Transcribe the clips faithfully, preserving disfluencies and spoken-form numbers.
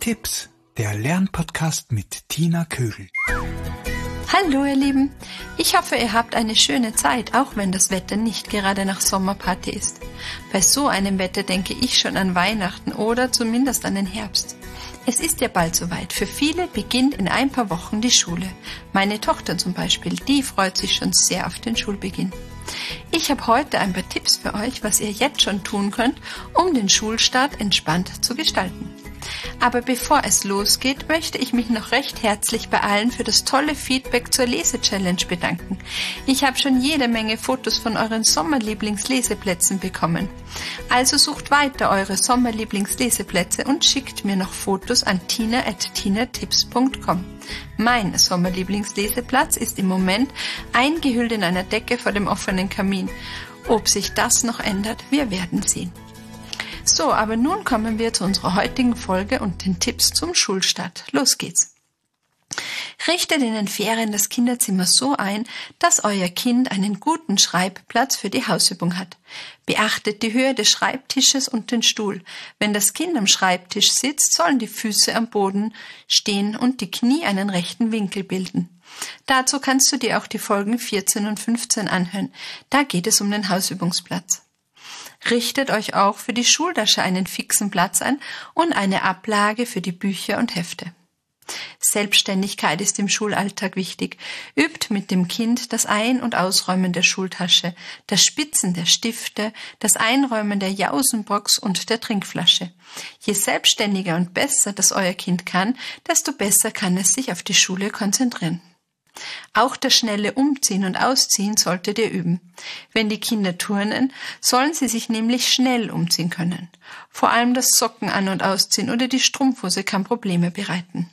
Tipps, der Lernpodcast mit Tina Kögel. Hallo ihr Lieben, ich hoffe, ihr habt eine schöne Zeit, auch wenn das Wetter nicht gerade nach Sommerparty ist. Bei so einem Wetter denke ich schon an Weihnachten oder zumindest an den Herbst. Es ist ja bald soweit. Für viele beginnt in ein paar Wochen die Schule. Meine Tochter zum Beispiel, die freut sich schon sehr auf den Schulbeginn. Ich habe heute ein paar Tipps für euch, was ihr jetzt schon tun könnt, um den Schulstart entspannt zu gestalten. Aber bevor es losgeht, möchte ich mich noch recht herzlich bei allen für das tolle Feedback zur Lese-Challenge bedanken. Ich habe schon jede Menge Fotos von euren Sommerlieblingsleseplätzen bekommen. Also sucht weiter eure Sommerlieblingsleseplätze und schickt mir noch Fotos an tina at tinatips punkt com. Mein Sommerlieblingsleseplatz ist im Moment eingehüllt in einer Decke vor dem offenen Kamin. Ob sich das noch ändert, wir werden sehen. So, aber nun kommen wir zu unserer heutigen Folge und den Tipps zum Schulstart. Los geht's! Richtet in den Ferien das Kinderzimmer so ein, dass euer Kind einen guten Schreibplatz für die Hausübung hat. Beachtet die Höhe des Schreibtisches und den Stuhl. Wenn das Kind am Schreibtisch sitzt, sollen die Füße am Boden stehen und die Knie einen rechten Winkel bilden. Dazu kannst du dir auch die Folgen vierzehn und fünfzehn anhören. Da geht es um den Hausübungsplatz. Richtet euch auch für die Schultasche einen fixen Platz ein und eine Ablage für die Bücher und Hefte. Selbstständigkeit ist im Schulalltag wichtig. Übt mit dem Kind das Ein- und Ausräumen der Schultasche, das Spitzen der Stifte, das Einräumen der Jausenbox und der Trinkflasche. Je selbstständiger und besser das euer Kind kann, desto besser kann es sich auf die Schule konzentrieren. Auch das schnelle Umziehen und Ausziehen solltet ihr üben. Wenn die Kinder turnen, sollen sie sich nämlich schnell umziehen können. Vor allem das Socken an- und Ausziehen oder die Strumpfhose kann Probleme bereiten.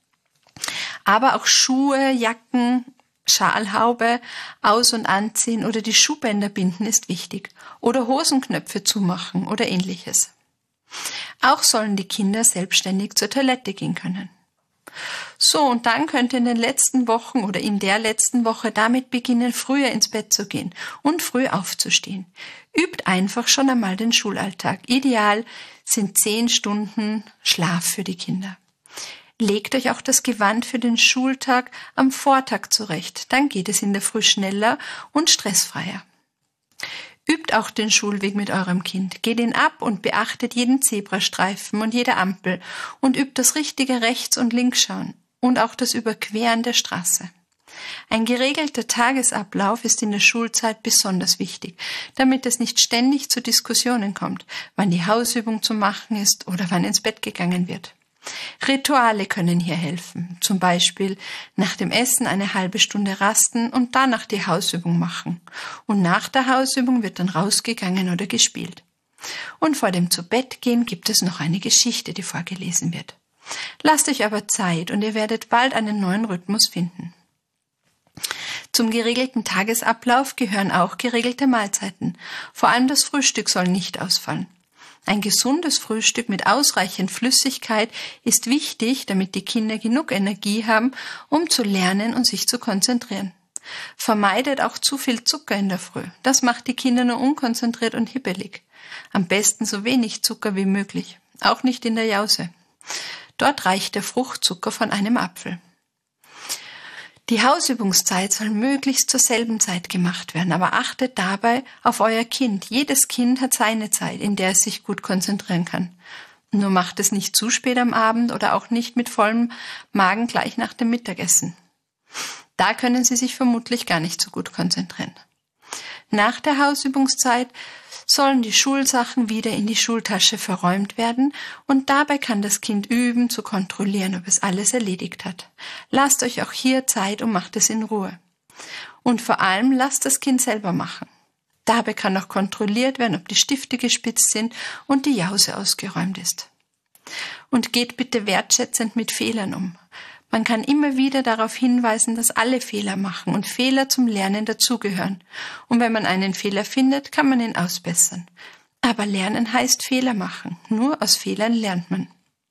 Aber auch Schuhe, Jacken, Schalhaube, Aus- und Anziehen oder die Schuhbänder binden ist wichtig. Oder Hosenknöpfe zumachen oder ähnliches. Auch sollen die Kinder selbstständig zur Toilette gehen können. So, und dann könnt ihr in den letzten Wochen oder in der letzten Woche damit beginnen, früher ins Bett zu gehen und früh aufzustehen. Übt einfach schon einmal den Schulalltag. Ideal sind zehn Stunden Schlaf für die Kinder. Legt euch auch das Gewand für den Schultag am Vortag zurecht. Dann geht es in der Früh schneller und stressfreier. Übt auch den Schulweg mit eurem Kind. Geht ihn ab und beachtet jeden Zebrastreifen und jede Ampel und übt das richtige Rechts- und Linksschauen und auch das Überqueren der Straße. Ein geregelter Tagesablauf ist in der Schulzeit besonders wichtig, damit es nicht ständig zu Diskussionen kommt, wann die Hausübung zu machen ist oder wann ins Bett gegangen wird. Rituale können hier helfen, zum Beispiel nach dem Essen eine halbe Stunde rasten und danach die Hausübung machen. Und nach der Hausübung wird dann rausgegangen oder gespielt. Und vor dem Zubettgehen gibt es noch eine Geschichte, die vorgelesen wird. Lasst euch aber Zeit und ihr werdet bald einen neuen Rhythmus finden. Zum geregelten Tagesablauf gehören auch geregelte Mahlzeiten. Vor allem das Frühstück soll nicht ausfallen. Ein gesundes Frühstück mit ausreichend Flüssigkeit ist wichtig, damit die Kinder genug Energie haben, um zu lernen und sich zu konzentrieren. Vermeidet auch zu viel Zucker in der Früh. Das macht die Kinder nur unkonzentriert und hibbelig. Am besten so wenig Zucker wie möglich. Auch nicht in der Jause. Dort reicht der Fruchtzucker von einem Apfel. Die Hausübungszeit soll möglichst zur selben Zeit gemacht werden, aber achtet dabei auf euer Kind. Jedes Kind hat seine Zeit, in der es sich gut konzentrieren kann. Nur macht es nicht zu spät am Abend oder auch nicht mit vollem Magen gleich nach dem Mittagessen. Da können sie sich vermutlich gar nicht so gut konzentrieren. Nach der Hausübungszeit sollen die Schulsachen wieder in die Schultasche verräumt werden und dabei kann das Kind üben, zu kontrollieren, ob es alles erledigt hat. Lasst euch auch hier Zeit und macht es in Ruhe. Und vor allem lasst das Kind selber machen. Dabei kann auch kontrolliert werden, ob die Stifte gespitzt sind und die Jause ausgeräumt ist. Und geht bitte wertschätzend mit Fehlern um. Man kann immer wieder darauf hinweisen, dass alle Fehler machen und Fehler zum Lernen dazugehören. Und wenn man einen Fehler findet, kann man ihn ausbessern. Aber Lernen heißt Fehler machen. Nur aus Fehlern lernt man.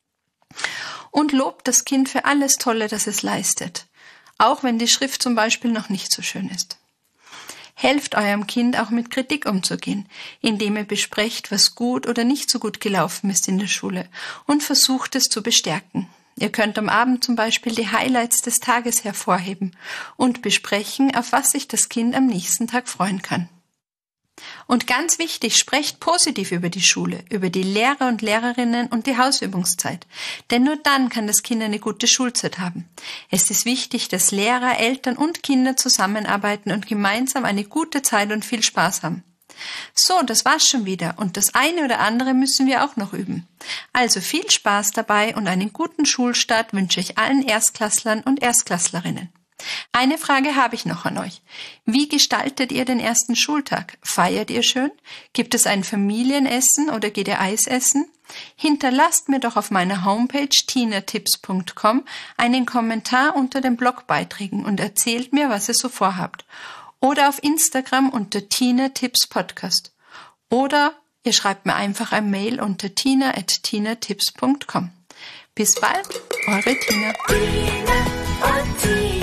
Und lobt das Kind für alles Tolle, das es leistet. Auch wenn die Schrift zum Beispiel noch nicht so schön ist. Helft eurem Kind auch mit Kritik umzugehen, indem ihr besprecht, was gut oder nicht so gut gelaufen ist in der Schule und versucht es zu bestärken. Ihr könnt am Abend zum Beispiel die Highlights des Tages hervorheben und besprechen, auf was sich das Kind am nächsten Tag freuen kann. Und ganz wichtig, sprecht positiv über die Schule, über die Lehrer und Lehrerinnen und die Hausübungszeit. Denn nur dann kann das Kind eine gute Schulzeit haben. Es ist wichtig, dass Lehrer, Eltern und Kinder zusammenarbeiten und gemeinsam eine gute Zeit und viel Spaß haben. So, das war's schon wieder und das eine oder andere müssen wir auch noch üben. Also viel Spaß dabei und einen guten Schulstart wünsche ich allen Erstklasslern und Erstklasslerinnen. Eine Frage habe ich noch an euch. Wie gestaltet ihr den ersten Schultag? Feiert ihr schön? Gibt es ein Familienessen oder geht ihr Eis essen? Hinterlasst mir doch auf meiner Homepage tina tipps punkt com einen Kommentar unter den Blogbeiträgen und erzählt mir, was ihr so vorhabt. Oder auf Instagram unter Tina Tipps Podcast. Oder ihr schreibt mir einfach ein Mail unter tina at tina tipps punkt com. Bis bald, eure Tina. Tina und Tina.